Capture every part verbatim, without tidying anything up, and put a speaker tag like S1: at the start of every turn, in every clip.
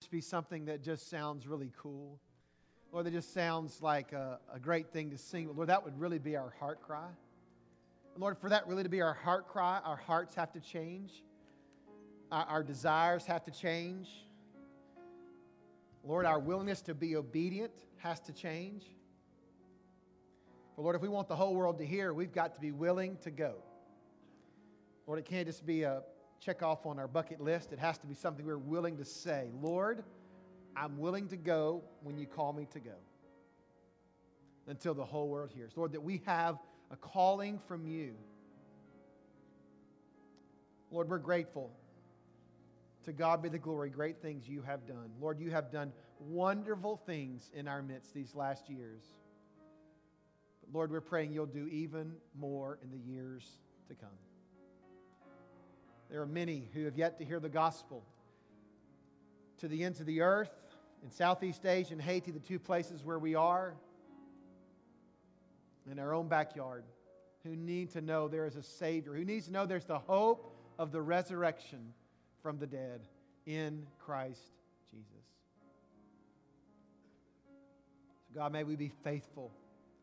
S1: just be something that just sounds really cool. Lord, that just sounds like a, a great thing to sing. But Lord, that would really be our heart cry. And Lord, for that really to be our heart cry, our hearts have to change. Our, our desires have to change. Lord, our willingness to be obedient has to change. But Lord, if we want the whole world to hear, we've got to be willing to go. Lord, it can't just be a check off on our bucket list. It has to be something we're willing to say. Lord, I'm willing to go when you call me to go. Until the whole world hears. Lord, that we have a calling from you. Lord, we're grateful. To God be the glory, great things you have done. Lord, you have done wonderful things in our midst these last years. But Lord, we're praying you'll do even more in the years to come. There are many who have yet to hear the gospel. To the ends of the earth, in Southeast Asia and Haiti, the two places where we are, in our own backyard, who need to know there is a Savior, who needs to know there's the hope of the resurrection from the dead in Christ Jesus. So God, may we be faithful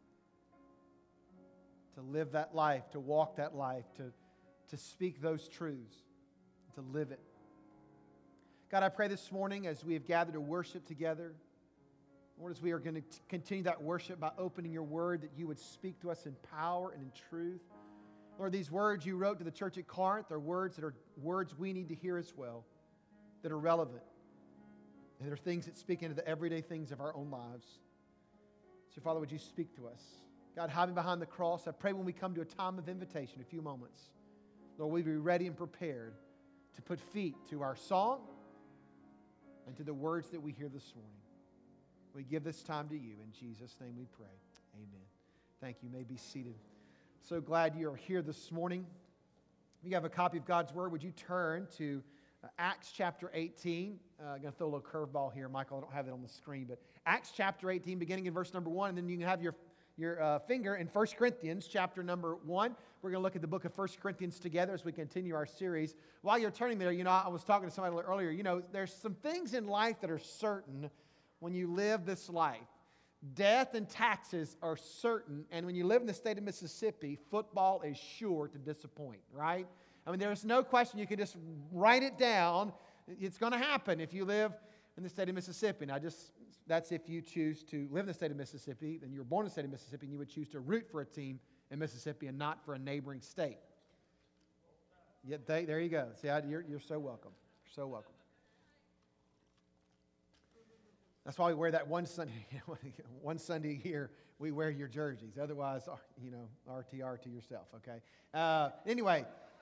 S1: to live that life, to walk that life, to, to speak those truths, to live it. God, I pray this morning as we have gathered to worship together, Lord, as we are going to continue that worship by opening your word, that you would speak to us in power and in truth. Lord, these words you wrote to the church at Corinth are words that are words we need to hear as well, that are relevant. And they're things that speak into the everyday things of our own lives. So, Father, would you speak to us? God, hide me behind the cross. I pray when we come to a time of invitation, a few moments, Lord, we'd be ready and prepared to put feet to our song and to the words that we hear this morning. We give this time to you. In Jesus' name we pray. Amen. Thank you. You may be seated. So glad you are here this morning. If you have a copy of God's Word, would you turn to uh, Acts chapter eighteen? Uh, I'm going to throw a little curveball here, Michael. I don't have it on the screen, but Acts chapter eighteen, beginning in verse number one, and then you can have your, your uh, finger in First Corinthians chapter number one. We're going to look at the book of First Corinthians together as we continue our series. While you're turning there, you know, I was talking to somebody earlier, you know, there's some things in life that are certain when you live this life. Death and taxes are certain, and when you live in the state of Mississippi, football is sure to disappoint, right? I mean, there's no question. You can just write it down. It's going to happen if you live in the state of Mississippi. Now, just that's if you choose to live in the state of Mississippi, then you were born in the state of Mississippi, and you would choose to root for a team in Mississippi and not for a neighboring state. Yeah, they, there you go. See, I, you're, you're so welcome. You're so welcome. That's why we wear that one Sunday, one Sunday a year, we wear your jerseys. Otherwise, you know, R T R to yourself, okay? Uh, anyway,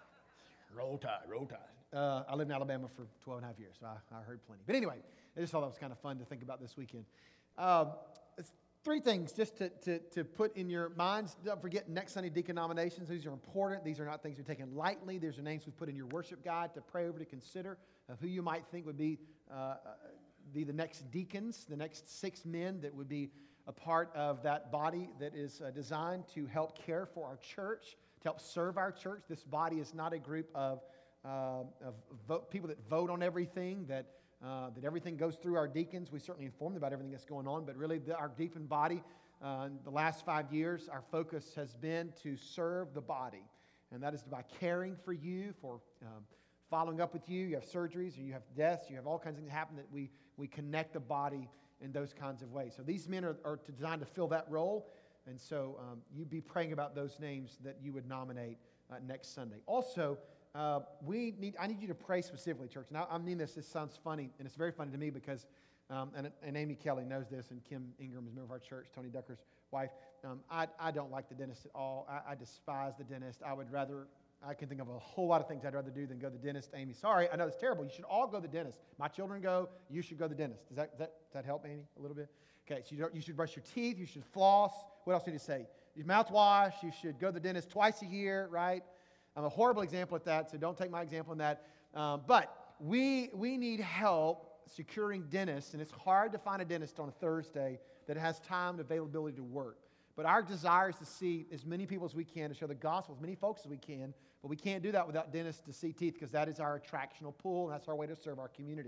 S1: roll tide, roll tide. Uh, I lived in Alabama for twelve and a half years, so I, I heard plenty. But anyway, I just thought that was kind of fun to think about this weekend. Um, it's three things just to, to, to put in your minds. Don't forget next Sunday deacon nominations. These are important. These are not things we're taking lightly. These are names we've put in your worship guide to pray over, to consider of who you might think would be uh, be the next deacons, the next six men that would be a part of that body that is uh, designed to help care for our church, to help serve our church. This body is not a group of, uh, of vote, people that vote on everything, that, uh, that everything goes through our deacons. We certainly inform them about everything that's going on, but really the, our deacon body, uh, in the last five years, our focus has been to serve the body. And that is by caring for you, for um, following up with you. You have surgeries, or you have deaths, you have all kinds of things that happen that we We connect the body in those kinds of ways. So these men are, are designed to fill that role. And so um, you be praying about those names that you would nominate uh, next Sunday. Also, uh, we need I need you to pray specifically, church. Now, I mean this, this sounds funny, and it's very funny to me because, um, and, and Amy Kelly knows this, and Kim Ingram is a member of our church, Tony Ducker's wife. Um, I, I don't like the dentist at all. I, I despise the dentist. I would rather... I can think of a whole lot of things I'd rather do than go to the dentist. Amy, sorry, I know it's terrible. You should all go to the dentist. My children go. You should go to the dentist. Does that, does that, does that help, Amy, a little bit? Okay, so you, don't, you should brush your teeth. You should floss. What else did you say? Your mouthwash. You should go to the dentist twice a year, right? I'm a horrible example at that, so don't take my example in that. Um, but we, we need help securing dentists, and it's hard to find a dentist on a Thursday that has time and availability to work. But our desire is to see as many people as we can, to share the gospel, as many folks as we can. But we can't do that without dentists to see teeth, because that is our attractional pull, and that's our way to serve our community.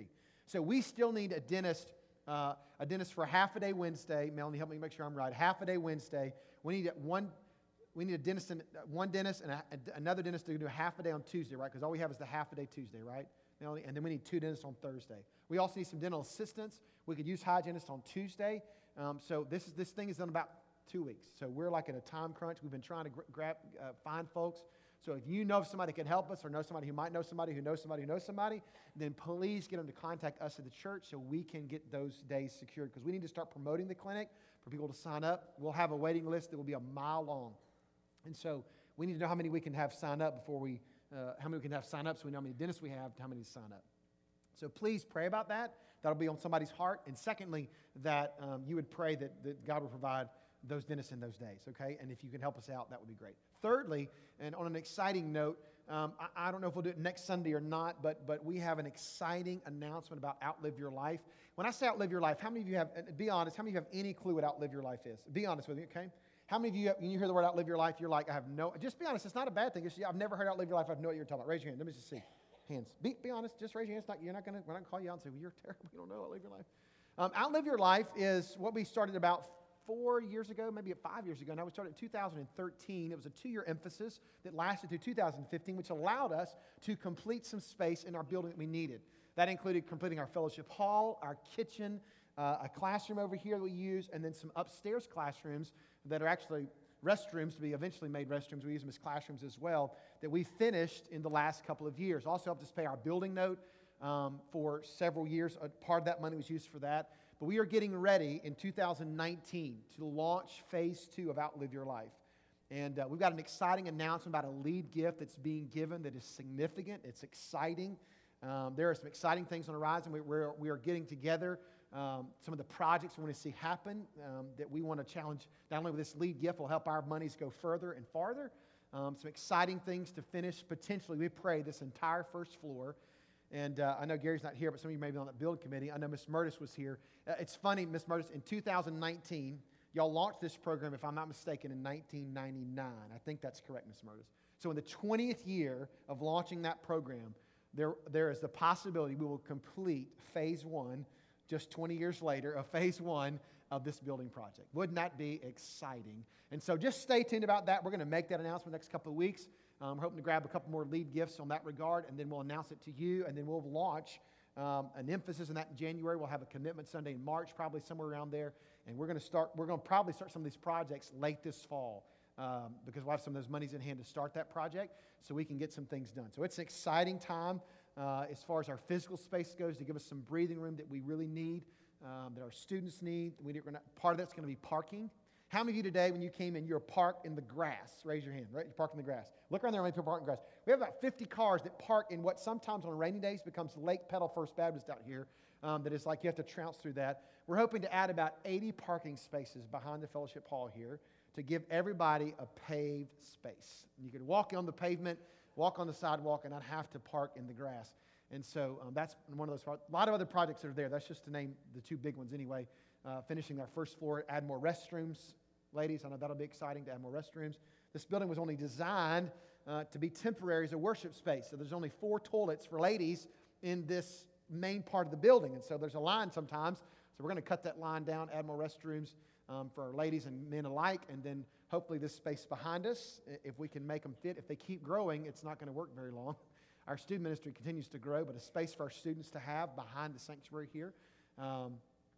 S1: So we still need a dentist, uh, a dentist for a half a day Wednesday. Melanie, help me make sure I'm right. Half a day Wednesday. We need one. We need a dentist, and one dentist, and a, another dentist to do a half a day on Tuesday, right? Because all we have is the half a day Tuesday, right, Melanie? And then we need two dentists on Thursday. We also need some dental assistants. We could use hygienists on Tuesday. Um, so this is this thing is done about two weeks. So we're like in a time crunch. We've been trying to grab, uh, find folks. So if you know somebody that can help us, or know somebody who might know somebody who knows somebody who knows somebody, then please get them to contact us at the church so we can get those days secured. Because we need to start promoting the clinic for people to sign up. We'll have a waiting list that will be a mile long. And so we need to know how many we can have sign up before we, uh, how many we can have sign up so we know how many dentists we have, how many to sign up. So please pray about that. That'll be on somebody's heart. And secondly, that um, you would pray that, that God will provide those dentists in those days, okay? And if you can help us out, that would be great. Thirdly, and on an exciting note, um, I, I don't know if we'll do it next Sunday or not, but, but we have an exciting announcement about Outlive Your Life. When I say Outlive Your Life, how many of you have, be honest, how many of you have any clue what Outlive Your Life is? Be honest with me, okay? How many of you, when you hear the word outlive your life, you're like, I have no, just be honest, it's not a bad thing. It's, I've never heard outlive your life, I have no idea what you're talking about. Raise your hand, let me just see. Hands. Be, be honest, just raise your hands. Not, you're not going to, we're not going to call you out and say, well, you're terrible, you don't know outlive your life. Um, outlive your life is what we started about four years ago, maybe five years ago. Now we started in two thousand thirteen. It was a two-year emphasis that lasted through two thousand fifteen, which allowed us to complete some space in our building that we needed. That included completing our fellowship hall, our kitchen, uh, a classroom over here that we use, and then some upstairs classrooms that are actually restrooms to be eventually made restrooms. We use them as classrooms as well, that we finished in the last couple of years. Also helped us pay our building note um, for several years. A part of that money was used for that. But we are getting ready in two thousand nineteen to launch phase two of Outlive Your Life. And uh, we've got an exciting announcement about a lead gift that's being given that is significant. It's exciting. Um, there are some exciting things on the horizon. We, we're, we are getting together Um, some of the projects we want to see happen um, that we want to challenge. Not only with this lead gift will help our monies go further and farther. Um, some exciting things to finish. Potentially, we pray this entire first floor. And uh, I know Gary's not here, but some of you may be on that build committee. I know Miss Murtis was here. Uh, it's funny, Miss Murtis, in two thousand nineteen, y'all launched this program, if I'm not mistaken, in nineteen ninety-nine. I think that's correct, Miss Murtis. So in the twentieth year of launching that program, there, there is the possibility we will complete phase one just twenty years later of phase one of this building project. Wouldn't that be exciting? And so just stay tuned about that. We're going to make that announcement next couple of weeks. Um, we're hoping to grab a couple more lead gifts on that regard, and then we'll announce it to you, and then we'll launch um, an emphasis on that in January. We'll have a commitment Sunday in March, probably somewhere around there, and we're going to start, we're going to probably start some of these projects late this fall um, because we'll have some of those monies in hand to start that project so we can get some things done. So it's an exciting time. Uh, as far as our physical space goes, to give us some breathing room that we really need, um, that our students need. We need gonna, part of that's going to be parking. How many of you today, when you came in, you're parked in the grass? Raise your hand, right? You're parked in the grass. Look around there, how many people park in the grass. We have about fifty cars that park in what sometimes on rainy days becomes Lake Pedal First Baptist out here. Um, that is like you have to trounce through that. We're hoping to add about eighty parking spaces behind the fellowship hall here to give everybody a paved space. You can walk on the pavement, walk on the sidewalk, and not have to park in the grass. And so um, that's one of those, a lot of other projects that are there. That's just to name the two big ones anyway. Uh, finishing our first floor, add more restrooms. Ladies, I know that'll be exciting to add more restrooms. This building was only designed uh, to be temporary as a worship space. So there's only four toilets for ladies in this main part of the building. And so there's a line sometimes. So we're going to cut that line down, add more restrooms um, for our ladies and men alike. And then hopefully this space behind us, if we can make them fit, if they keep growing, it's not going to work very long. Our student ministry continues to grow, but a space for our students to have behind the sanctuary here. Um,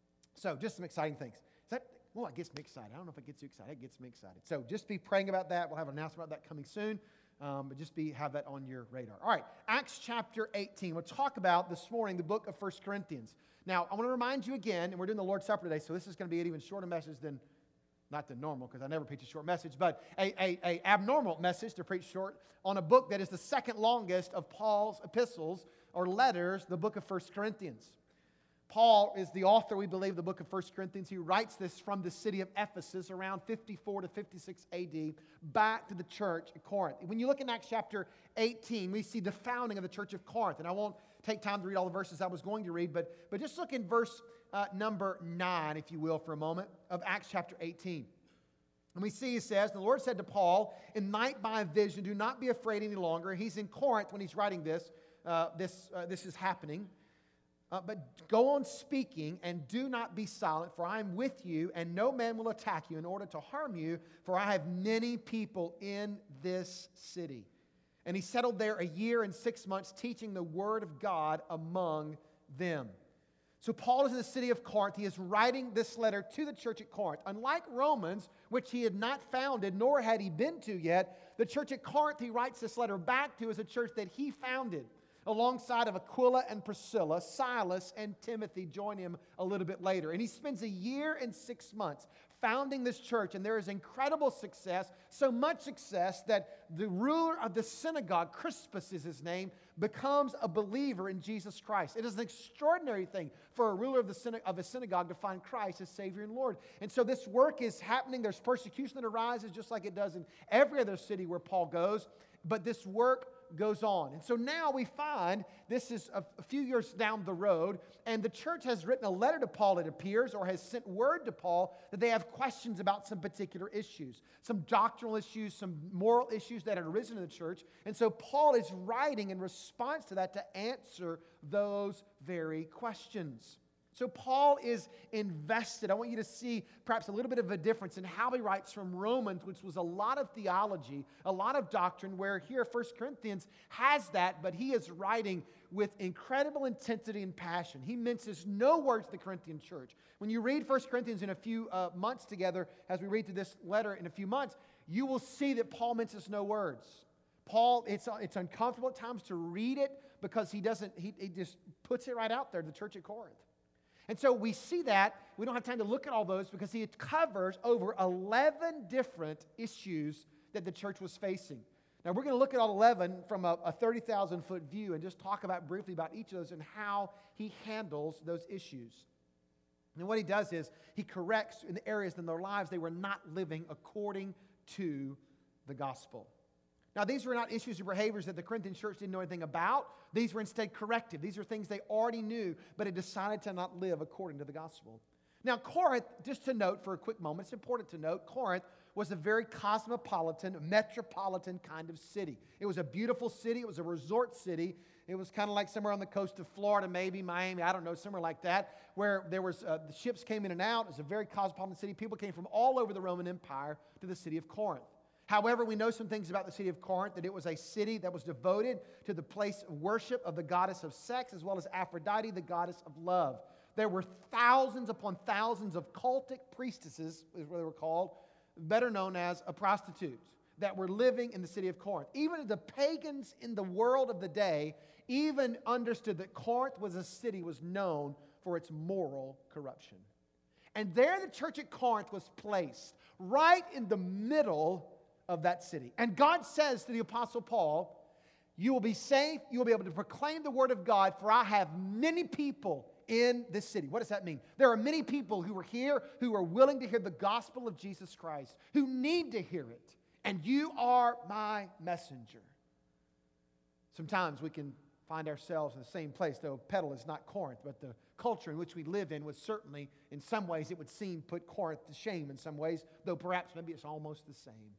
S1: so just some exciting things. Is that, well, it gets me excited. I don't know if it gets you excited. It gets me excited. So just be praying about that. We'll have an announcement about that coming soon. Um, but just be have that on your radar. All right, Acts chapter eighteen. We'll talk about this morning the book of First Corinthians. Now, I want to remind you again, and we're doing the Lord's Supper today, so this is going to be an even shorter message than, not the normal, because I never preach a short message, but a, a, a abnormal message to preach short on a book that is the second longest of Paul's epistles or letters, the book of First Corinthians. Paul is the author, we believe, of the book of First Corinthians. He writes this from the city of Ephesus around fifty-four to fifty-six A D back to the church at Corinth. When you look in Acts chapter eighteen, we see the founding of the church of Corinth. And I won't take time to read all the verses I was going to read, but, but just look in verse uh, number nine, if you will, for a moment, of Acts chapter eighteen. And we see, he says, the Lord said to Paul, in night by a vision, do not be afraid any longer. He's in Corinth when he's writing this. Uh, this, uh, this is happening. Uh, but go on speaking and do not be silent, for I am with you, and no man will attack you in order to harm you, for I have many people in this city. And he settled there a year and six months, teaching the word of God among them. So Paul is in the city of Corinth. He is writing this letter to the church at Corinth. Unlike Romans, which he had not founded, nor had he been to yet, the church at Corinth he writes this letter back to is a church that he founded. Alongside of Aquila and Priscilla, Silas and Timothy join him a little bit later. And he spends a year and six months founding this church, and there is incredible success, so much success that the ruler of the synagogue, Crispus is his name, becomes a believer in Jesus Christ. It is an extraordinary thing for a ruler of, the syna- of a synagogue to find Christ as Savior and Lord. And so this work is happening. There's persecution that arises just like it does in every other city where Paul goes, but this work goes on. And so now we find this is a, a few years down the road, and the church has written a letter to Paul, it appears, or has sent word to Paul that they have questions about some particular issues, some doctrinal issues, some moral issues that had arisen in the church. And so Paul is writing in response to that to answer those very questions. So Paul is invested. I want you to see perhaps a little bit of a difference in how he writes from Romans, which was a lot of theology, a lot of doctrine, where here First Corinthians has that, but he is writing with incredible intensity and passion. He minces no words to the Corinthian church. When you read First Corinthians in a few uh, months together, as we read through this letter in a few months, you will see that Paul minces no words. Paul, it's, it's uncomfortable at times to read it because he doesn't, he, he just puts it right out there to the church at Corinth. And so we see that. We don't have time to look at all those because he covers over eleven different issues that the church was facing. Now, we're going to look at all eleven from a, a thirty thousand foot view and just talk about briefly about each of those and how he handles those issues. And what he does is he corrects in the areas in their lives they were not living according to the gospel. Now, these were not issues or behaviors that the Corinthian church didn't know anything about. These were instead corrective. These are things they already knew, but had decided to not live according to the gospel. Now, Corinth, just to note for a quick moment, it's important to note, Corinth was a very cosmopolitan, metropolitan kind of city. It was a beautiful city. It was a resort city. It was kind of like somewhere on the coast of Florida, maybe Miami, I don't know, somewhere like that, where there was uh, the ships came in and out. It was a very cosmopolitan city. People came from all over the Roman Empire to the city of Corinth. However, we know some things about the city of Corinth, that it was a city that was devoted to the place of worship of the goddess of sex, as well as Aphrodite, the goddess of love. There were thousands upon thousands of cultic priestesses, is what they were called, better known as a prostitutes, that were living in the city of Corinth. Even the pagans in the world of the day even understood that Corinth was a city was known for its moral corruption. And there the church at Corinth was placed, right in the middle of that city. And God says to the Apostle Paul, you will be safe, you will be able to proclaim the word of God, for I have many people in this city. What does that mean? There are many people who are here who are willing to hear the gospel of Jesus Christ, who need to hear it. And you are my messenger. Sometimes we can find ourselves in the same place, though Petal is not Corinth, but the culture in which we live in was certainly, in some ways, it would seem put Corinth to shame in some ways, though perhaps maybe it's almost the same.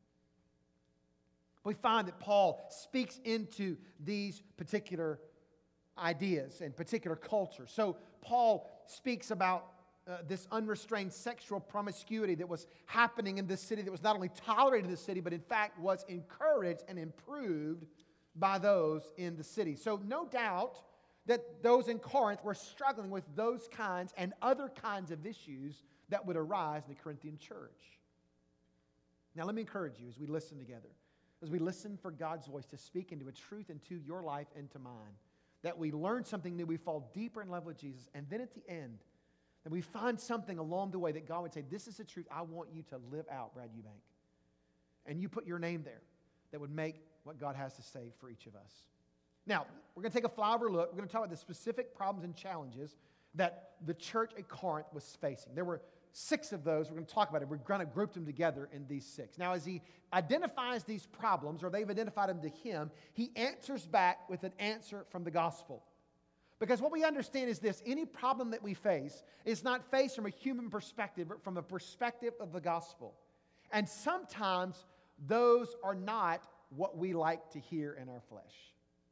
S1: We find that Paul speaks into these particular ideas and particular culture. So Paul speaks about uh, this unrestrained sexual promiscuity that was happening in this city, that was not only tolerated in the city, but in fact was encouraged and improved by those in the city. So no doubt that those in Corinth were struggling with those kinds and other kinds of issues that would arise in the Corinthian church. Now let me encourage you as we listen together, as we listen for God's voice to speak into a truth into your life and to mine, that we learn something new, we fall deeper in love with Jesus, and then at the end, that we find something along the way that God would say, this is the truth I want you to live out, Brad Eubank. And you put your name there that would make what God has to say for each of us. Now, we're going to take a flyover look. We're going to talk about the specific problems and challenges that the church at Corinth was facing. There were six of those. We're going to talk about it. We're going to group them together in these six. Now, as he identifies these problems, or they've identified them to him, he answers back with an answer from the gospel. Because what we understand is this: any problem that we face is not faced from a human perspective, but from a perspective of the gospel. And sometimes those are not what we like to hear in our flesh.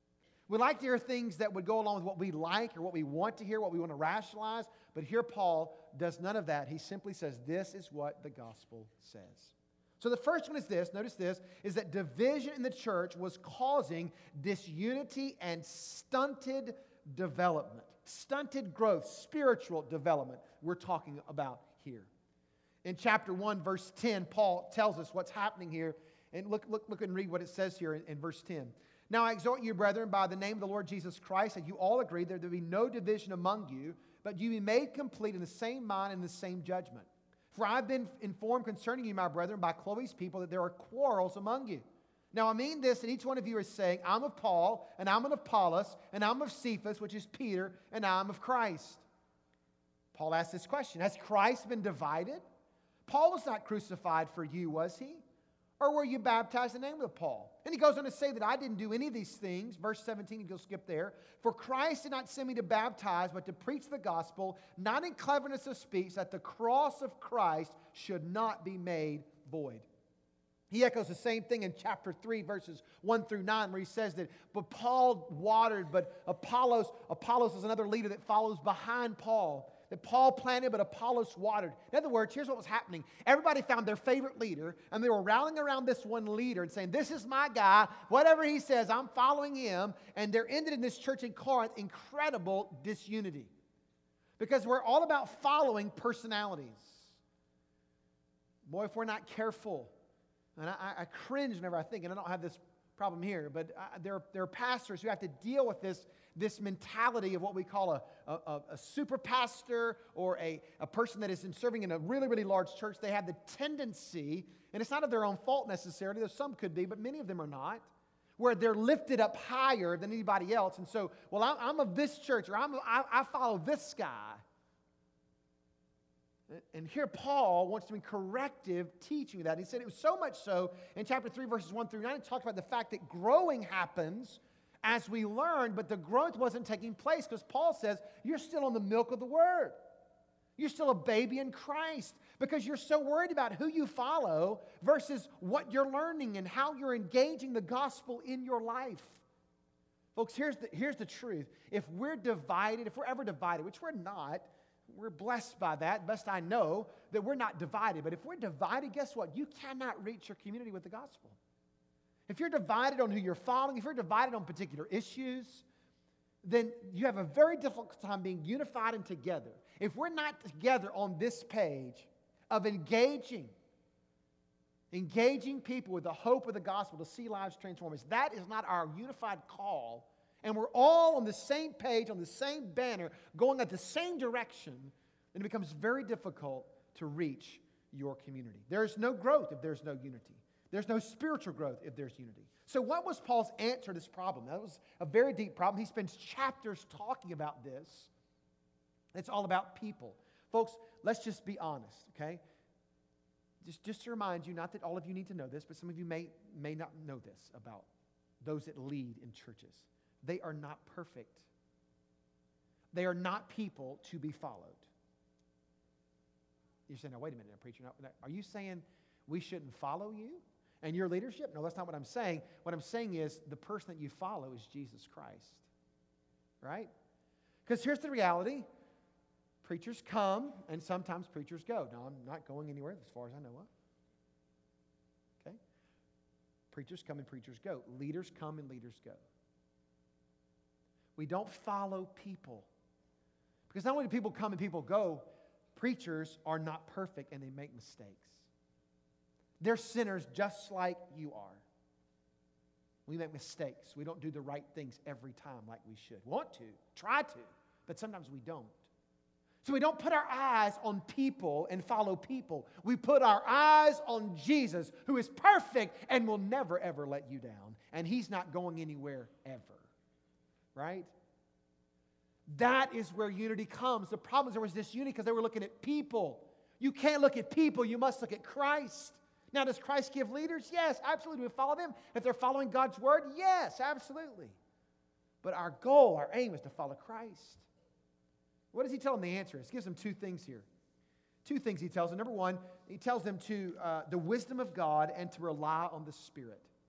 S1: We like to hear things that would go along with what we like or what we want to hear, what we want to rationalize. But here Paul does none of that. He simply says, this is what the gospel says. So the first one is this, notice this, is that division in the church was causing disunity and stunted development. Stunted growth, spiritual development we're talking about here. In chapter one, verse ten, Paul tells us what's happening here. And look, look, look and read what it says here in, in verse ten. Now I exhort you, brethren, by the name of the Lord Jesus Christ, that you all agree that there be no division among you, but you be made complete in the same mind and the same judgment. For I've been informed concerning you, my brethren, by Chloe's people, that there are quarrels among you. Now I mean this, that each one of you is saying, I'm of Paul, and I'm of Apollos, and I'm of Cephas, which is Peter, and I'm of Christ. Paul asks this question, has Christ been divided? Paul was not crucified for you, was he? Or were you baptized in the name of Paul? And he goes on to say that I didn't do any of these things. Verse seventeen, you'll skip there. For Christ did not send me to baptize, but to preach the gospel, not in cleverness of speech, that the cross of Christ should not be made void. He echoes the same thing in chapter three, verses one through nine, where he says that, but Paul watered, but Apollos, Apollos is another leader that follows behind Paul. That Paul planted, but Apollos watered. In other words, here's what was happening. Everybody found their favorite leader, and they were rallying around this one leader and saying, this is my guy. Whatever he says, I'm following him. And there ended in this church in Corinth incredible disunity. Because we're all about following personalities. Boy, if we're not careful, and I, I cringe whenever I think, and I don't have this problem here, but I, there, there are pastors who have to deal with this This mentality of what we call a, a, a super pastor or a, a person that is in serving in a really, really large church. They have the tendency, and it's not of their own fault necessarily, though some could be, but many of them are not, where they're lifted up higher than anybody else. And so, well, I'm, I'm of this church, or I'm, I, I follow this guy. And here Paul wants to be corrective teaching that. He said it was so much so in chapter three, verses one through nine, he talks about the fact that growing happens as we learn, but the growth wasn't taking place because Paul says you're still on the milk of the word. You're still a baby in Christ because you're so worried about who you follow versus what you're learning and how you're engaging the gospel in your life. Folks, here's the, here's the truth. If we're divided, if we're ever divided, which we're not, we're blessed by that. Best I know that we're not divided. But if we're divided, guess what? You cannot reach your community with the gospel. If you're divided on who you're following, if you're divided on particular issues, then you have a very difficult time being unified and together. If we're not together on this page of engaging, engaging people with the hope of the gospel to see lives transformed, if that is not our unified call, and we're all on the same page, on the same banner, going at the same direction, then it becomes very difficult to reach your community. There's no growth if there's no unity. There's no spiritual growth if there's unity. So what was Paul's answer to this problem? That was a very deep problem. He spends chapters talking about this. It's all about people. Folks, let's just be honest, okay? Just, just to remind you, not that all of you need to know this, but some of you may, may not know this about those that lead in churches. They are not perfect. They are not people to be followed. You're saying, now wait a minute, preacher. Now, are you saying we shouldn't follow you and your leadership? No, that's not what I'm saying. What I'm saying is the person that you follow is Jesus Christ. Right? Because here's the reality. Preachers come and sometimes preachers go. Now, I'm not going anywhere as far as I know of. Okay? Preachers come and preachers go. Leaders come and leaders go. We don't follow people. Because not only do people come and people go, preachers are not perfect and they make mistakes. They're sinners just like you are. We make mistakes. We don't do the right things every time like we should. Want to, try to, but sometimes we don't. So we don't put our eyes on people and follow people. We put our eyes on Jesus, who is perfect and will never, ever let you down. And He's not going anywhere ever. Right? That is where unity comes. The problem is there was disunity because they were looking at people. You can't look at people. You must look at Christ. Now, does Christ give leaders? Yes, absolutely. We follow them. If they're following God's word, yes, absolutely. But our goal, our aim is to follow Christ. What does He tell them the answer is? He gives them two things here. Two things He tells them. Number one, He tells them to uh, the wisdom of God and to rely on the Spirit.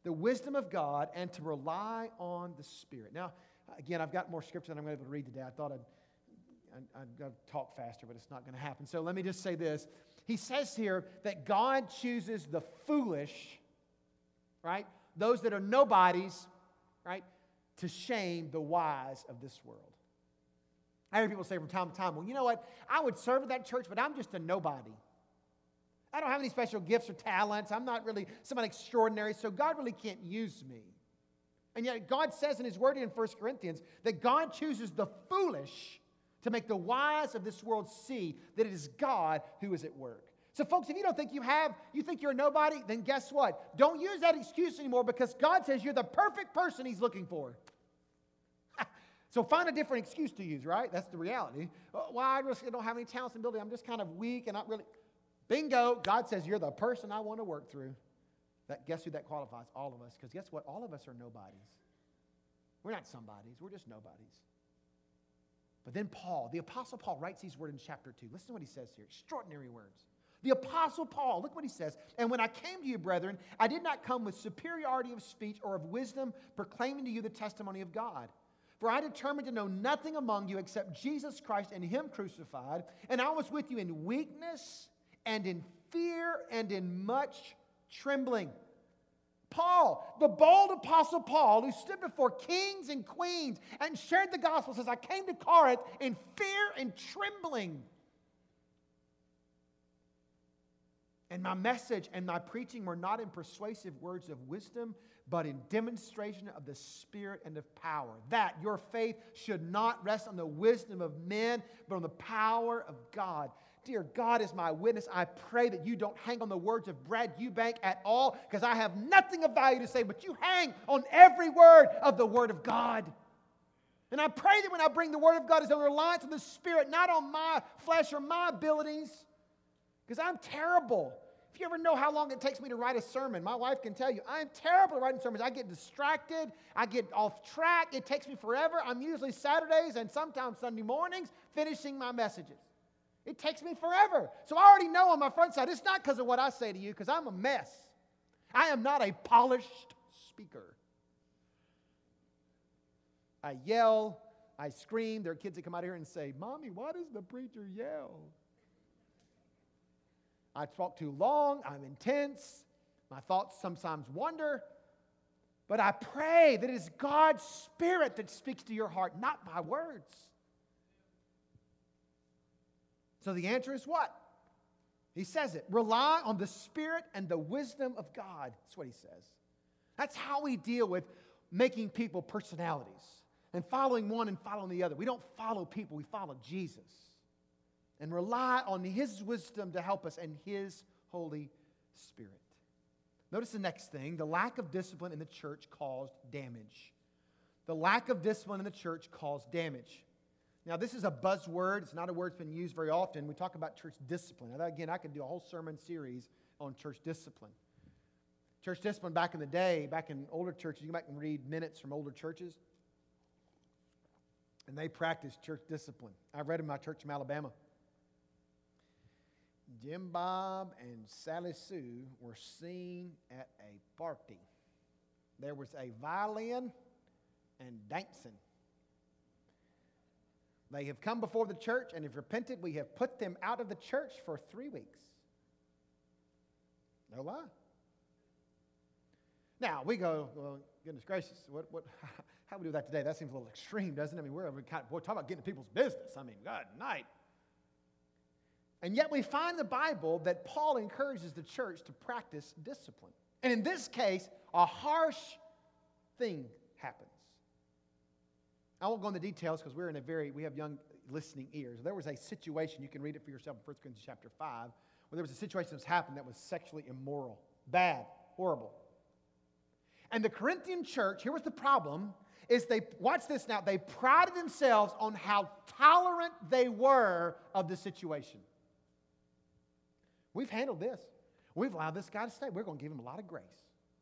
S1: the wisdom of God, and to rely on the Spirit. Now, again, I've got more scripture than I'm going to be able to read today. I thought I'd, I'd, I'd go talk faster, but it's not going to happen. So let me just say this. He says here that God chooses the foolish, right? Those that are nobodies, right? To shame the wise of this world. I hear people say from time to time, well, you know what? I would serve at that church, but I'm just a nobody. I don't have any special gifts or talents. I'm not really someone extraordinary, so God really can't use me. And yet God says in His Word in First Corinthians that God chooses the foolish to make the wise of this world see that it is God who is at work. So folks, if you don't think you have, you think you're a nobody, then guess what? Don't use that excuse anymore, because God says you're the perfect person He's looking for. So find a different excuse to use, right? That's the reality. Oh, well, I just don't have any talents and ability. I'm just kind of weak and not really... Bingo, God says you're the person I want to work through. That, guess who that qualifies? All of us. Because guess what? All of us are nobodies. We're not somebodies. We're just nobodies. But then Paul, the Apostle Paul, writes these words in chapter two. Listen to what he says here. Extraordinary words. The Apostle Paul, look what he says. And when I came to you, brethren, I did not come with superiority of speech or of wisdom, proclaiming to you the testimony of God. For I determined to know nothing among you except Jesus Christ and Him crucified. And I was with you in weakness and in fear and in much trembling. Paul, the bold Apostle Paul, who stood before kings and queens and shared the gospel, says, I came to Corinth in fear and trembling. And my message and my preaching were not in persuasive words of wisdom, but in demonstration of the Spirit and of power. That your faith should not rest on the wisdom of men, but on the power of God. Dear God is my witness. I pray that you don't hang on the words of Brad Eubank at all, because I have nothing of value to say, but you hang on every word of the Word of God. And I pray that when I bring the Word of God, it's on reliance on the Spirit, not on my flesh or my abilities, because I'm terrible. If you ever know how long it takes me to write a sermon, my wife can tell you, I'm terrible at writing sermons. I get distracted. I get off track. It takes me forever. I'm usually Saturdays and sometimes Sunday mornings finishing my messages. It takes me forever. So I already know on my front side, it's not because of what I say to you, because I'm a mess. I am not a polished speaker. I yell. I scream. There are kids that come out here and say, Mommy, why does the preacher yell? I talk too long, I'm intense, my thoughts sometimes wander, but I pray that it is God's Spirit that speaks to your heart, not my words. So the answer is what? He says it. Rely on the Spirit and the wisdom of God. That's what he says. That's how we deal with making people personalities and following one and following the other. We don't follow people, we follow Jesus. And rely on His wisdom to help us and His Holy Spirit. Notice the next thing. The lack of discipline in the church caused damage. The lack of discipline in the church caused damage. Now, this is a buzzword. It's not a word that's been used very often. We talk about church discipline. Now, again, I could do a whole sermon series on church discipline. Church discipline back in the day, back in older churches, you can go back and read minutes from older churches. And they practiced church discipline. I read in my church in Alabama. Jim Bob and Sally Sue were seen at a party. There was a violin and dancing. They have come before the church and have repented. We have put them out of the church for three weeks. No lie. Now, we go, well, goodness gracious, what, what, how do we do that today? That seems a little extreme, doesn't it? I mean, we're, we're kind of, we're talking about getting to people's business. I mean, God, night. And yet we find in the Bible that Paul encourages the church to practice discipline. And in this case, a harsh thing happens. I won't go into details because we're in a very, we have young listening ears. There was a situation, you can read it for yourself in First Corinthians chapter five, where there was a situation that's happened that was sexually immoral, bad, horrible. And the Corinthian church, here was the problem, is they, watch this now, they prided themselves on how tolerant they were of the situation. We've handled this. We've allowed this guy to stay. We're going to give him a lot of grace.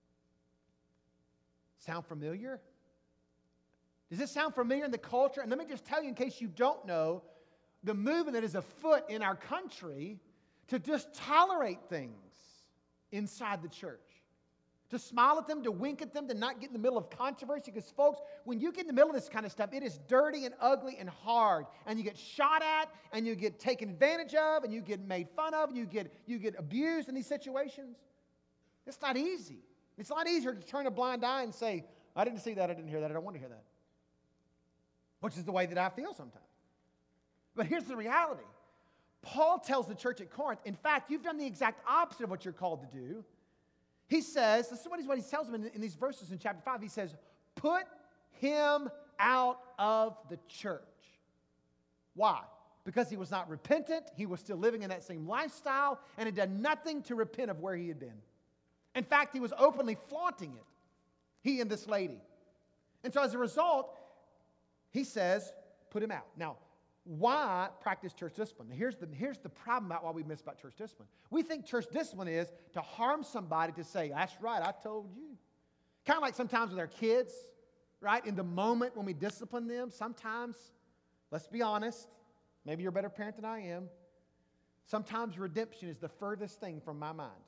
S1: Sound familiar? Does this sound familiar in the culture? And let me just tell you, in case you don't know, the movement that is afoot in our country to just tolerate things inside the church. To smile at them, to wink at them, to not get in the middle of controversy. Because, folks, when you get in the middle of this kind of stuff, it is dirty and ugly and hard. And you get shot at, and you get taken advantage of, and you get made fun of, and you get, you get abused in these situations. It's not easy. It's a lot easier to turn a blind eye and say, I didn't see that, I didn't hear that, I don't want to hear that. Which is the way that I feel sometimes. But here's the reality. Paul tells the church at Corinth, in fact, you've done the exact opposite of what you're called to do. He says, this is what, he's, what he tells them in, in these verses in chapter five. He says, put him out of the church. Why? Because he was not repentant. He was still living in that same lifestyle and had done nothing to repent of where he had been. In fact, he was openly flaunting it, he and this lady. And so as a result, he says, put him out. Now, why practice church discipline? Now, here's the, here's the problem about why we miss about church discipline. We think church discipline is to harm somebody, to say, that's right, I told you. Kind of like sometimes with our kids, right? In the moment when we discipline them, sometimes, let's be honest, maybe you're a better parent than I am, sometimes redemption is the furthest thing from my mind.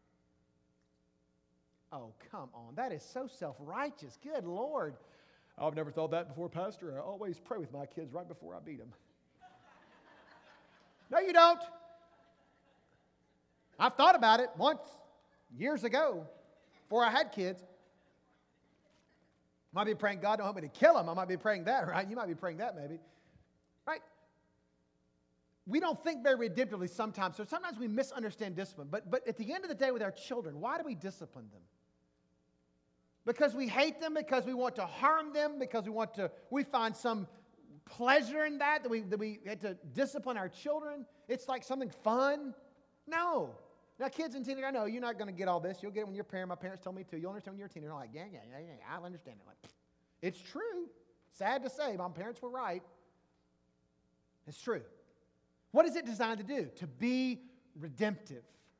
S1: Oh, come on. That is so self-righteous. Good Lord. I've never thought that before, Pastor. I always pray with my kids right before I beat them. No, you don't. I've thought about it once, years ago, before I had kids. I might be praying, God, don't help me to kill them. I might be praying that, right? You might be praying that maybe. Right? We don't think very redemptively sometimes, so sometimes we misunderstand discipline. But, but at the end of the day with our children, why do we discipline them? Because we hate them, because we want to harm them, because we want to, we find some pleasure in that, that we, that we had to discipline our children. It's like something fun. No. Now, kids and teenagers, I know you're not going to get all this. You'll get it when you're a parent. My parents told me to. You'll understand when you're a teenager. I'm like, yeah, yeah, yeah, yeah, I understand it. Like, it's true. Sad to say, my parents were right. It's true. What is it designed to do? To be redemptive.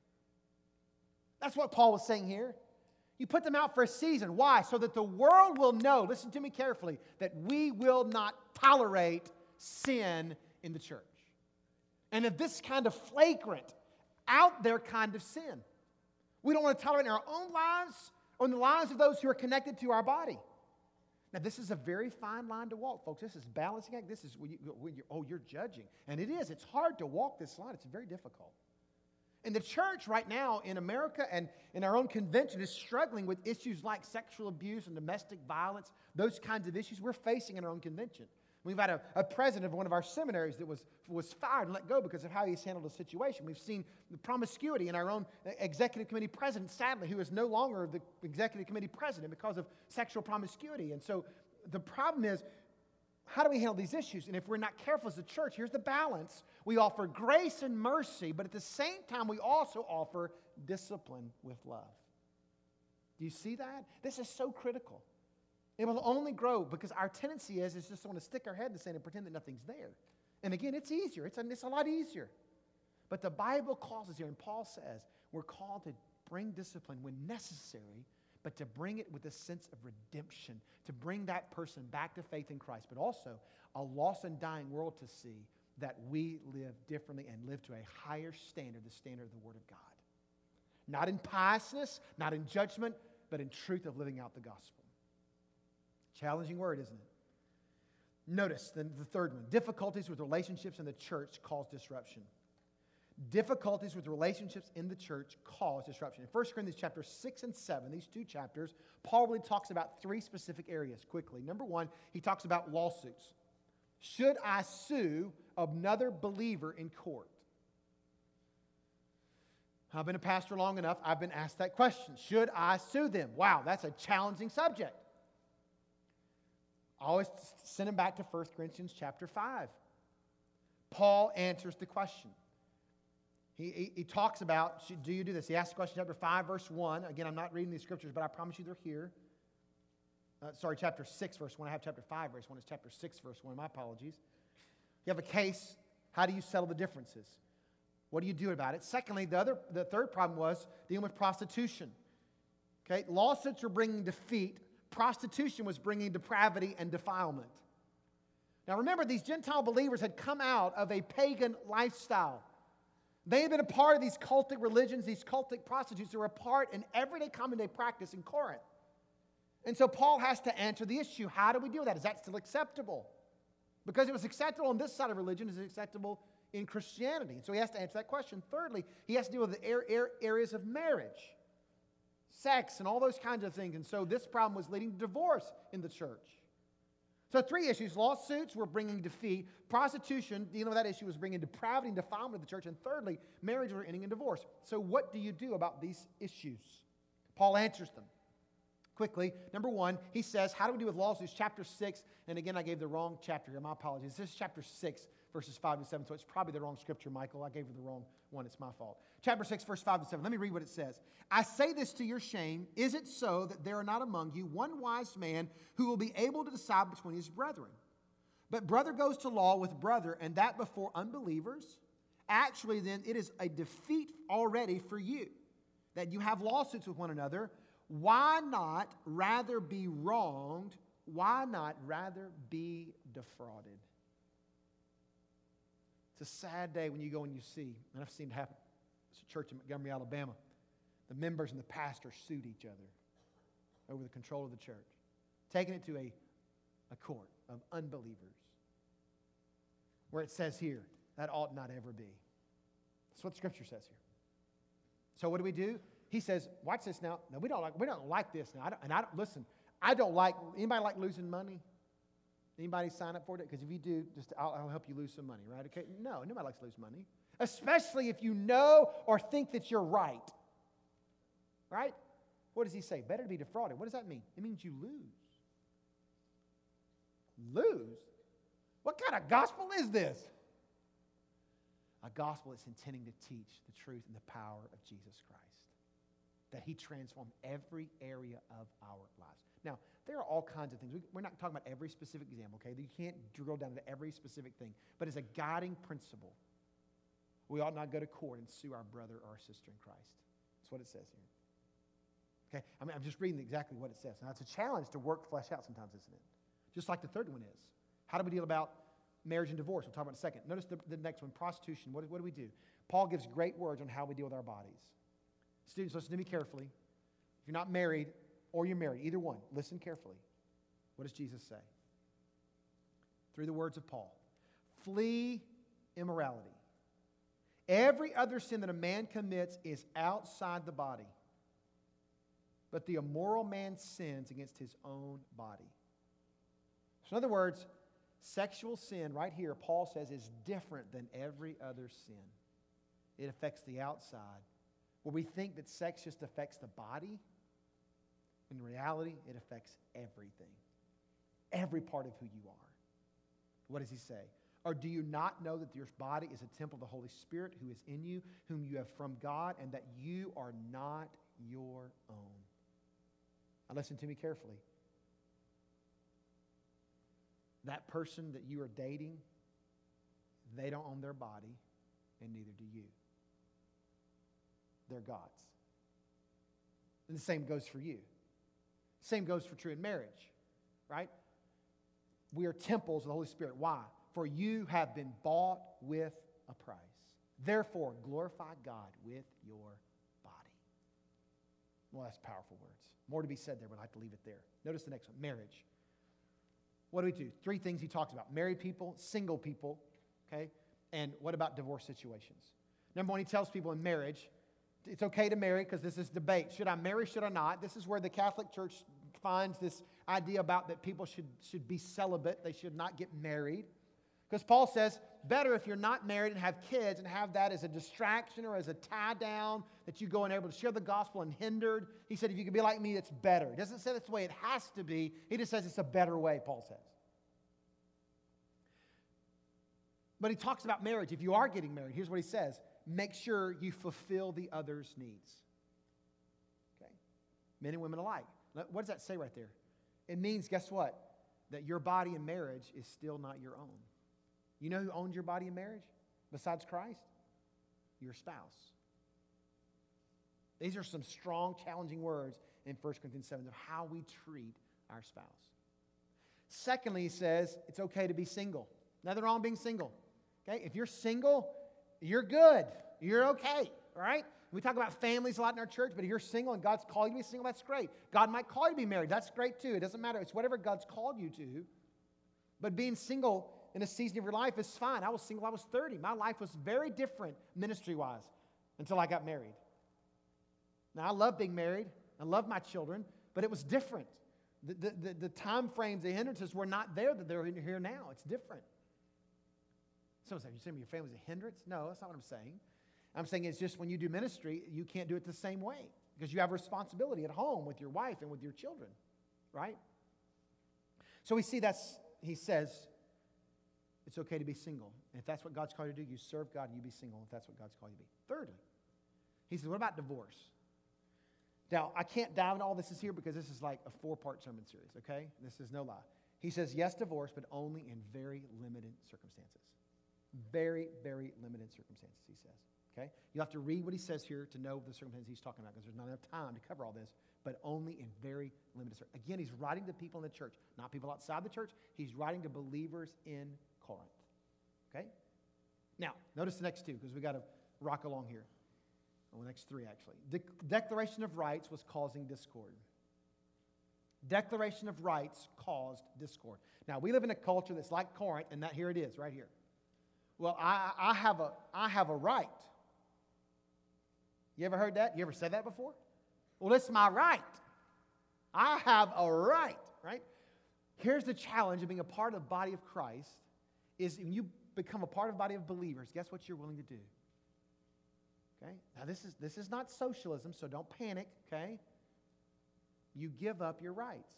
S1: That's what Paul was saying here. You put them out for a season. Why? So that the world will know, listen to me carefully, that we will not tolerate sin in the church. And of this kind of flagrant, out there kind of sin. We don't want to tolerate in our own lives or in the lives of those who are connected to our body. Now, this is a very fine line to walk, folks. This is balancing act. This is when you, when you're, oh, you're judging. And it is. It's hard to walk this line. It's very difficult. And the church right now in America and in our own convention is struggling with issues like sexual abuse and domestic violence, those kinds of issues we're facing in our own convention. We've had a, a president of one of our seminaries that was, was fired and let go because of how he's handled the situation. We've seen the promiscuity in our own executive committee president, sadly, who is no longer the executive committee president because of sexual promiscuity. And so the problem is, how do we handle these issues? And if we're not careful as a church, here's the balance. We offer grace and mercy, but at the same time, we also offer discipline with love. Do you see that? This is so critical. It will only grow because our tendency is, is just to want to stick our head in the sand and pretend that nothing's there. And again, it's easier. It's a, it's a lot easier. But the Bible calls us here, and Paul says, we're called to bring discipline when necessary, but to bring it with a sense of redemption, to bring that person back to faith in Christ, but also a lost and dying world to see that we live differently and live to a higher standard, the standard of the Word of God. Not in piousness, not in judgment, but in truth of living out the gospel. Challenging word, isn't it? Notice then the third one. Difficulties with relationships in the church cause disruption. Difficulties with relationships in the church cause disruption. In First Corinthians chapter six and seven, these two chapters, Paul really talks about three specific areas quickly. Number one, he talks about lawsuits. Should I sue another believer in court? I've been a pastor long enough. I've been asked that question. Should I sue them? Wow, that's a challenging subject. I always send him back to First Corinthians chapter five. Paul answers the question. He, he, he talks about, do you do this? He asks the question, chapter five, verse one. Again, I'm not reading these scriptures, but I promise you they're here. Uh, sorry, chapter six, verse one. I have chapter five, verse one. It's chapter six, verse one. My apologies. You have a case. How do you settle the differences? What do you do about it? Secondly, the, other, the third problem was dealing with prostitution. Okay, lawsuits are bringing defeat. Prostitution was bringing depravity and defilement. Now remember, these Gentile believers had come out of a pagan lifestyle. They had been a part of these cultic religions, these cultic prostitutes that were a part in everyday common day practice in Corinth. And so Paul has to answer the issue. How do we deal with that? Is that still acceptable? Because it was acceptable on this side of religion, is it acceptable in Christianity? And so he has to answer that question. Thirdly, he has to deal with the er- er- areas of marriage, sex, and all those kinds of things. And so this problem was leading to divorce in the church. So three issues. Lawsuits were bringing defeat. Prostitution, dealing with that issue, was bringing depravity and defilement of the church. And thirdly, marriage were ending in divorce. So what do you do about these issues? Paul answers them quickly. Number one, he says, how do we deal with lawsuits? Chapter six, and again, I gave the wrong chapter here. My apologies. This is chapter six, verses five to seven, so it's probably the wrong scripture, Michael. I gave you the wrong one. It's my fault. Chapter six, verse five to seven. Let me read what it says. I say this to your shame. Is it so that there are not among you one wise man who will be able to decide between his brethren? But brother goes to law with brother, and that before unbelievers? Actually, then, it is a defeat already for you that you have lawsuits with one another. Why not rather be wronged? Why not rather be defrauded? It's a sad day when you go and you see, and I've seen it happen. It's a church in Montgomery, Alabama. The members and the pastor sued each other over the control of the church, taking it to a, a court of unbelievers, where it says here, that ought not ever be. That's what Scripture says here. So what do we do? He says, watch this now. No, we don't like, we don't like this now. I don't, and I don't, listen, I don't like, anybody like losing money? Anybody sign up for it? Because if you do, just I'll, I'll help you lose some money, right? Okay? No, nobody likes to lose money. Especially if you know or think that you're right. Right? What does he say? Better to be defrauded. What does that mean? It means you lose. Lose? What kind of gospel is this? A gospel that's intending to teach the truth and the power of Jesus Christ. That he transformed every area of our lives. Now, there are all kinds of things. We're not talking about every specific example, okay? You can't drill down to every specific thing. But as a guiding principle, we ought not go to court and sue our brother or our sister in Christ. That's what it says here. Okay? I mean, I'm just reading exactly what it says. Now, it's a challenge to work flesh out sometimes, isn't it? Just like the third one is. How do we deal about marriage and divorce? We'll talk about it in a second. Notice the, the next one, prostitution. What, what do we do? Paul gives great words on how we deal with our bodies. Students, listen to me carefully. If you're not married or you're married, either one, listen carefully. What does Jesus say? Through the words of Paul. Flee immorality. Every other sin that a man commits is outside the body. But the immoral man sins against his own body. So in other words, sexual sin right here, Paul says, is different than every other sin. It affects the outside. Where we think that sex just affects the body, in reality, it affects everything. Every part of who you are. What does he say? Or do you not know that your body is a temple of the Holy Spirit who is in you, whom you have from God, and that you are not your own? Now listen to me carefully. That person that you are dating, they don't own their body, and neither do you. They're God's. And the same goes for you. Same goes for true in marriage, right? We are temples of the Holy Spirit. Why? For you have been bought with a price. Therefore, glorify God with your body. Well, that's powerful words. More to be said there, but I'd like to leave it there. Notice the next one, marriage. What do we do? Three things he talks about. Married people, single people, okay? And what about divorce situations? Number one, he tells people in marriage, it's okay to marry because this is debate. Should I marry, should I not? This is where the Catholic Church finds this idea about that people should, should be celibate. They should not get married. Because Paul says, better if you're not married and have kids and have that as a distraction or as a tie down that you go and able to share the gospel unhindered. He said, if you can be like me, it's better. He doesn't say that's the way it has to be. He just says it's a better way, Paul says. But he talks about marriage. If you are getting married, here's what he says. Make sure you fulfill the other's needs. Okay? Men and women alike. What does that say right there? It means, guess what? That your body in marriage is still not your own. You know who owns your body in marriage besides Christ? Your spouse. These are some strong, challenging words in First Corinthians seven of how we treat our spouse. Secondly, he says it's okay to be single. Nothing wrong being single. Okay? If you're single, you're good. You're okay, all right? We talk about families a lot in our church, but if you're single and God's called you to be single, that's great. God might call you to be married. That's great too. It doesn't matter. It's whatever God's called you to. But being single in a season of your life is fine. I was single. I was thirty. My life was very different ministry-wise until I got married. Now, I love being married. I love my children, but it was different. The, the, the, the time frames, the hindrances were not there that they're here now. It's different. Someone said, you're saying your family's a hindrance? No, that's not what I'm saying. I'm saying it's just when you do ministry, you can't do it the same way because you have responsibility at home with your wife and with your children, right? So we see that's, he says, it's okay to be single. And if that's what God's called you to do, you serve God and you be single if that's what God's called you to be. Thirdly, he says, what about divorce? Now, I can't dive into all this is here because this is like a four-part sermon series, okay? This is no lie. He says, yes, divorce, but only in very limited circumstances. Very, very limited circumstances, he says, okay? You'll have to read what he says here to know the circumstances he's talking about because there's not enough time to cover all this, but only in very limited circumstances. Again, he's writing to people in the church, not people outside the church. He's writing to believers in Corinth, okay? Now, notice the next two because we got to rock along here. Well, the next three, actually. De- declaration of rights was causing discord. Declaration of rights caused discord. Now, we live in a culture that's like Corinth, and that here it is, right here. Well, I, I, have a, I have a right. You ever heard that? You ever said that before? Well, it's my right. I have a right, right? Here's the challenge of being a part of the body of Christ is when you become a part of the body of believers, guess what you're willing to do? Okay? Now, this is, this is not socialism, so don't panic, okay? You give up your rights.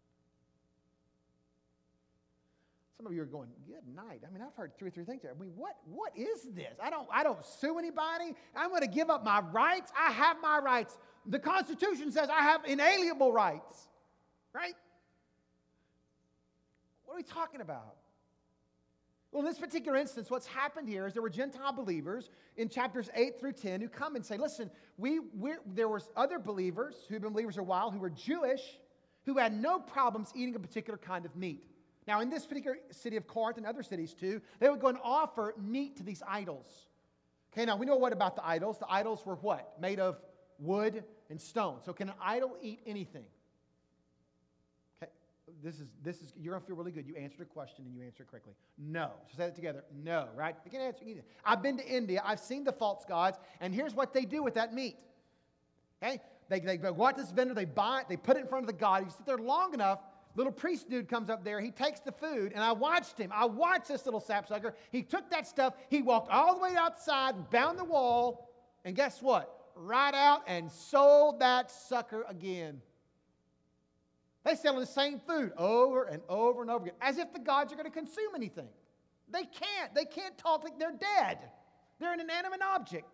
S1: Some of you are going, good night. I mean, I've heard two or three things there. I mean, what, what is this? I don't, I don't sue anybody. I'm going to give up my rights. I have my rights. The Constitution says I have inalienable rights, right? What are we talking about? Well, in this particular instance, what's happened here is there were Gentile believers in chapters eight through ten who come and say, listen, we, we're, there was other believers who had been believers a while who were Jewish who had no problems eating a particular kind of meat. Now, in this particular city of Corinth and other cities too, they would go and offer meat to these idols. Okay, now we know what about the idols? The idols were what? Made of wood and stone. So can an idol eat anything? This is, this is, you're going to feel really good. You answered a question and you answered it correctly. No. So say it together. No, right? You can answer either. I've been to India. I've seen the false gods. And here's what they do with that meat. Okay? They, they go out to this vendor. They buy it. They put it in front of the god. You sit there long enough. Little priest dude comes up there. He takes the food. And I watched him. I watched this little sapsucker. He took that stuff. He walked all the way outside, bound the wall. And guess what? Right out and sold that sucker again. They sell the same food over and over and over again, as if the gods are going to consume anything. They can't. They can't talk like they're dead. They're an inanimate object.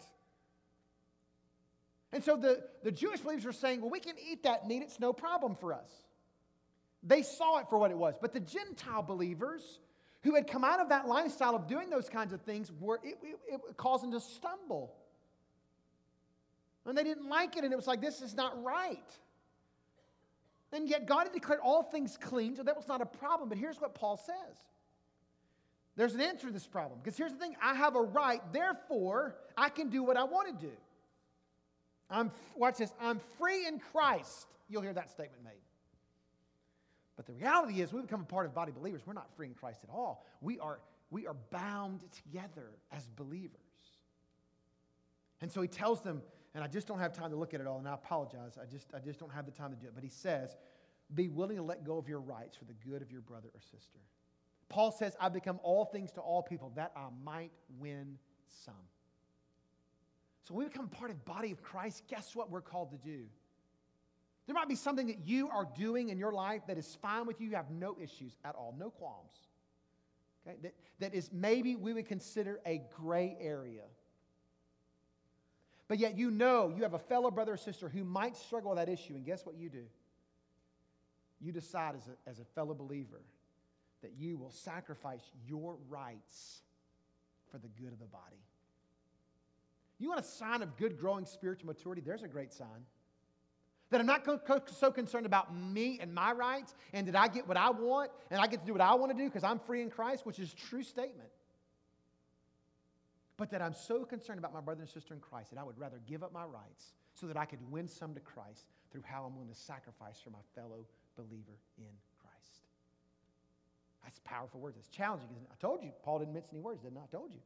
S1: And so the, the Jewish believers are saying, well, we can eat that meat. It's no problem for us. They saw it for what it was. But the Gentile believers who had come out of that lifestyle of doing those kinds of things, were it, it, it caused them to stumble. And they didn't like it, and it was like, this is not right. And yet God had declared all things clean, so that was not a problem. But here's what Paul says. There's an answer to this problem. Because here's the thing. I have a right, therefore, I can do what I want to do. I'm, watch this. I'm free in Christ. You'll hear that statement made. But the reality is, we become a part of body of believers. We're not free in Christ at all. We are, we are bound together as believers. And so he tells them, and I just don't have time to look at it all, and I apologize. I just, I just don't have the time to do it. But he says, be willing to let go of your rights for the good of your brother or sister. Paul says, I've become all things to all people that I might win some. So when we become part of the body of Christ, guess what we're called to do? There might be something that you are doing in your life that is fine with you. You have no issues at all, no qualms. Okay? That, that is maybe we would consider a gray area. But yet you know you have a fellow brother or sister who might struggle with that issue. And guess what you do? You decide as a, as a fellow believer that you will sacrifice your rights for the good of the body. You want a sign of good growing spiritual maturity? There's a great sign. That I'm not co- co- so concerned about me and my rights and that I get what I want and I get to do what I want to do because I'm free in Christ, which is a true statement. but that I'm so concerned about my brother and sister in Christ that I would rather give up my rights so that I could win some to Christ through how I'm willing to sacrifice for my fellow believer in Christ. That's powerful words. It's challenging, isn't it? I told you, Paul didn't mince any words, didn't I? I told you.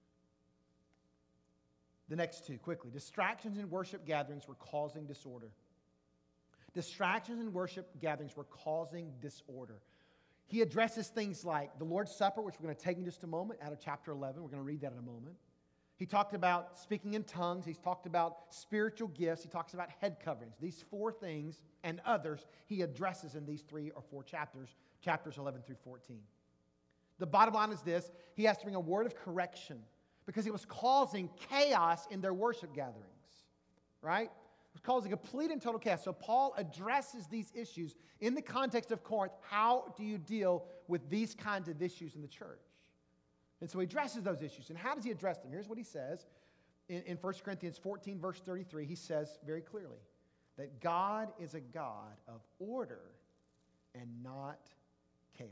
S1: The next two, quickly. Distractions in worship gatherings were causing disorder. Distractions in worship gatherings were causing disorder. He addresses things like the Lord's Supper, which we're going to take in just a moment, out of chapter eleven. We're going to read that in a moment. He talked about speaking in tongues. He's talked about spiritual gifts. He talks about head coverings. These four things and others he addresses in these three or four chapters, chapters eleven through fourteen. The bottom line is this. He has to bring a word of correction because it was causing chaos in their worship gatherings, right? It was causing complete and total chaos. So Paul addresses these issues in the context of Corinth. How do you deal with these kinds of issues in the church? And so he addresses those issues. And how does he address them? Here's what he says. In, in First Corinthians fourteen, verse thirty-three, he says very clearly that God is a God of order and not chaos.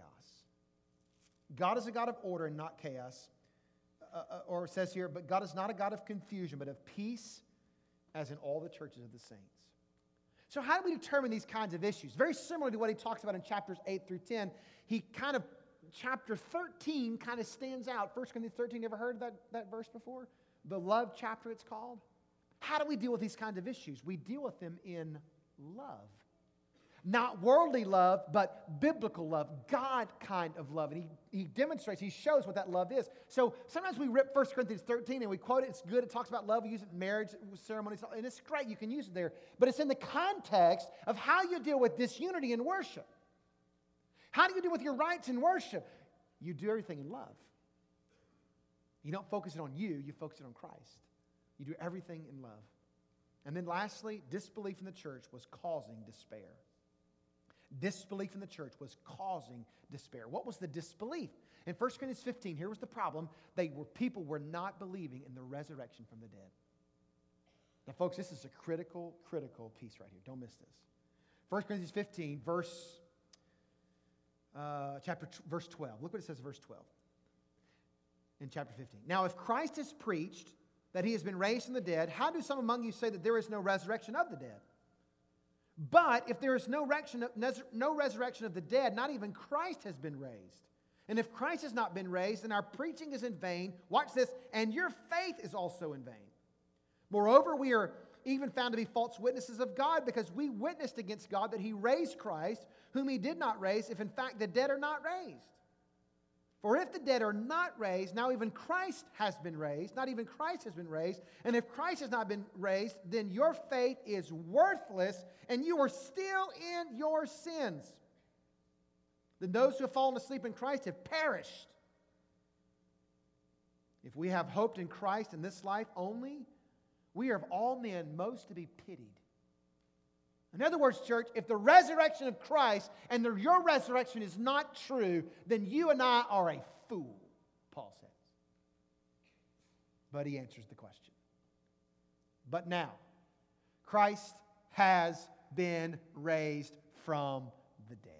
S1: God is a God of order and not chaos. Uh, or it says here, but God is not a God of confusion, but of peace, as in all the churches of the saints. So how do we determine these kinds of issues? Very similar to what he talks about in chapters eight through ten. He kind of, chapter thirteen kind of stands out. First Corinthians thirteen, you ever heard that, that verse before? The love chapter it's called. How do we deal with these kinds of issues? We deal with them in love. Not worldly love, but biblical love, God kind of love. And he, he demonstrates, he shows what that love is. So sometimes we rip First Corinthians thirteen and we quote it. It's good. It talks about love. We use it in marriage ceremonies. And it's great. You can use it there. But it's in the context of how you deal with disunity in worship. How do you deal with your rights in worship? You do everything in love. You don't focus it on you. You focus it on Christ. You do everything in love. And then lastly, disbelief in the church was causing despair. Disbelief in the church was causing despair. What was the disbelief? In First Corinthians fifteen, here was the problem. They were, people were not believing in the resurrection from the dead. Now, folks, this is a critical, critical piece right here. Don't miss this. First Corinthians fifteen, verse, uh, chapter, verse twelve. Look what it says in verse twelve in chapter fifteen. Now, if Christ is preached that he has been raised from the dead, how do some among you say that there is no resurrection of the dead? But if there is no resurrection, no resurrection of the dead, not even Christ has been raised. And if Christ has not been raised, then our preaching is in vain. Watch this. And your faith is also in vain. Moreover, we are even found to be false witnesses of God because we witnessed against God that he raised Christ, whom he did not raise, if in fact the dead are not raised. For if the dead are not raised, now even Christ has been raised, not even Christ has been raised, and if Christ has not been raised, then your faith is worthless, and you are still in your sins. Then those who have fallen asleep in Christ have perished. If we have hoped in Christ in this life only, we are of all men most to be pitied. In other words, church, if the resurrection of Christ and the, your resurrection is not true, then you and I are a fool, Paul says. But he answers the question. But now, Christ has been raised from the dead.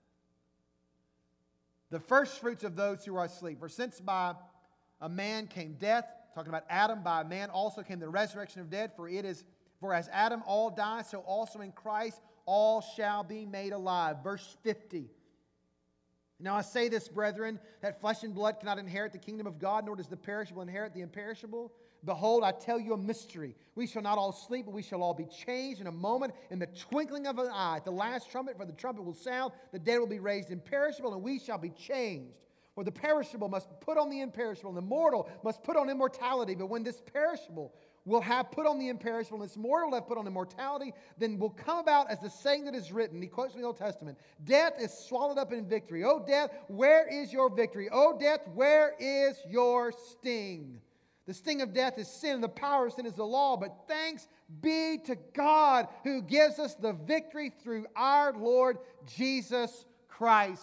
S1: The first fruits of those who are asleep. For since by a man came death, talking about Adam, by a man also came the resurrection of dead, for it is For as Adam all die, so also in Christ all shall be made alive. Verse fifty. Now I say this, brethren, that flesh and blood cannot inherit the kingdom of God, nor does the perishable inherit the imperishable. Behold, I tell you a mystery. We shall not all sleep, but we shall all be changed in a moment, in the twinkling of an eye. At the last trumpet, for the trumpet will sound, the dead will be raised imperishable, and we shall be changed. For the perishable must put on the imperishable, and the mortal must put on immortality. But when this perishable will have put on the imperishable, and this mortal will have put on immortality, then will come about as the saying that is written. He quotes from the Old Testament. Death is swallowed up in victory. O death, where is your victory? O death, where is your sting? The sting of death is sin, and the power of sin is the law. But thanks be to God who gives us the victory through our Lord Jesus Christ.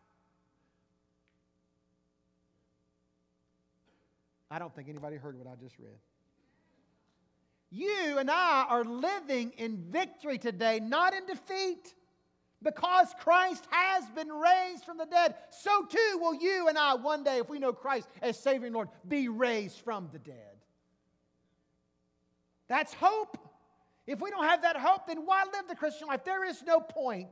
S1: I don't think anybody heard what I just read. You and I are living in victory today, not in defeat. Because Christ has been raised from the dead, so too will you and I one day, if we know Christ as Savior and Lord, be raised from the dead. That's hope. If we don't have that hope, then why live the Christian life? There is no point.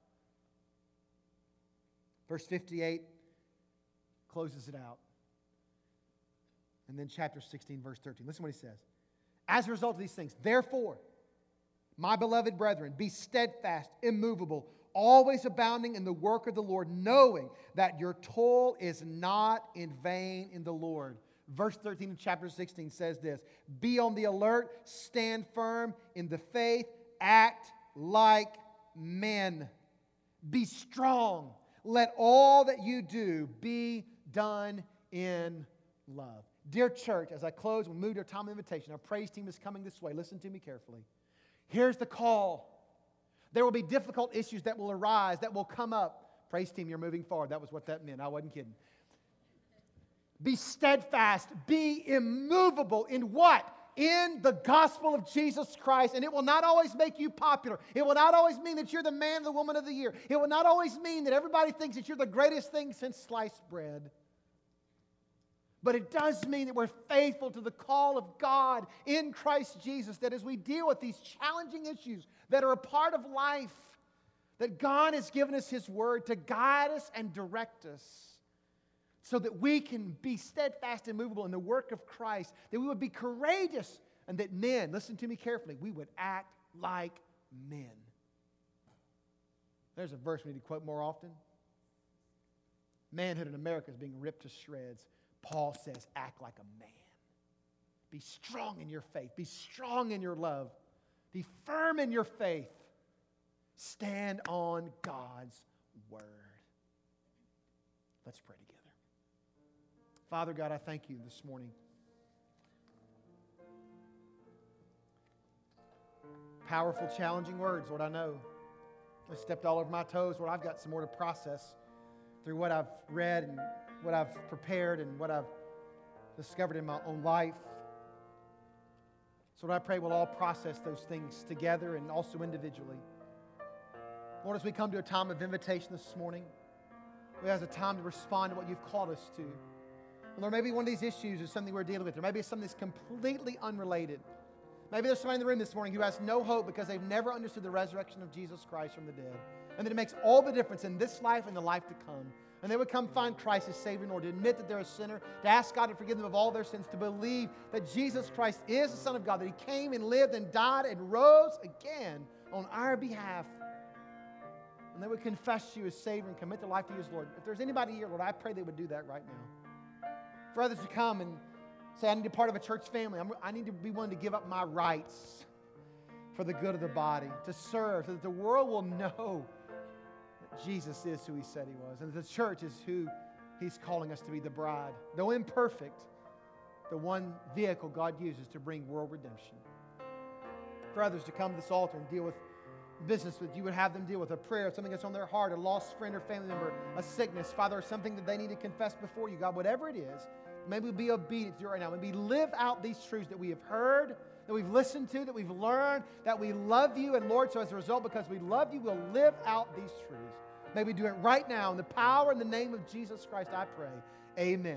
S1: Verse fifty-eight closes it out. And then chapter sixteen, verse thirteen. Listen to what he says. As a result of these things, therefore, my beloved brethren, be steadfast, immovable, always abounding in the work of the Lord, knowing that your toil is not in vain in the Lord. Verse thirteen of chapter sixteen says this, be on the alert, stand firm in the faith, act like men. Be strong. Let all that you do be done in love. Dear church, as I close, we move to a time of invitation. Our praise team is coming this way. Listen to me carefully. Here's the call. There will be difficult issues that will arise, that will come up. Praise team, you're moving forward. That was what that meant. I wasn't kidding. Be steadfast. Be immovable in what? In the gospel of Jesus Christ. And it will not always make you popular. It will not always mean that you're the man or the woman of the year. It will not always mean that everybody thinks that you're the greatest thing since sliced bread. But it does mean that we're faithful to the call of God in Christ Jesus, that as we deal with these challenging issues that are a part of life, that God has given us His Word to guide us and direct us so that we can be steadfast and immovable in the work of Christ, that we would be courageous, and that men, listen to me carefully, we would act like men. There's a verse we need to quote more often. Manhood in America is being ripped to shreds. Paul says, act like a man. Be strong in your faith. Be strong in your love. Be firm in your faith. Stand on God's Word. Let's pray together. Father God, I thank you this morning. Powerful, challenging words, Lord, I know. I stepped all over my toes. Lord, I've got some more to process through what I've read and what I've prepared and what I've discovered in my own life. So Lord, I pray we'll all process those things together and also individually. Lord, as we come to a time of invitation this morning, we have a time to respond to what you've called us to. And Lord, maybe one of these issues is something we're dealing with, or maybe it's something that's completely unrelated. Maybe there's somebody in the room this morning who has no hope because they've never understood the resurrection of Jesus Christ from the dead. And that it makes all the difference in this life and the life to come. And they would come find Christ as Savior and Lord, to admit that they're a sinner, to ask God to forgive them of all their sins, to believe that Jesus Christ is the Son of God, that He came and lived and died and rose again on our behalf. And they would confess you as Savior and commit their life to you as Lord. If there's anybody here, Lord, I pray they would do that right now. For others to come and say, I need to be part of a church family. I'm, I need to be willing to give up my rights for the good of the body, to serve, so that the world will know Jesus is who He said He was, and the church is who He's calling us to be, the bride. Though imperfect, the one vehicle God uses to bring world redemption. For others to come to this altar and deal with business that you would have them deal with, a prayer, something that's on their heart, a lost friend or family member, a sickness, Father, or something that they need to confess before you, God, whatever it is, maybe we'll be obedient to you right now. Maybe live out these truths that we have heard, that we've listened to, that we've learned, that we love you. And Lord, so as a result, because we love you, we'll live out these truths. May we do it right now. In the power and the name of Jesus Christ, I pray. Amen.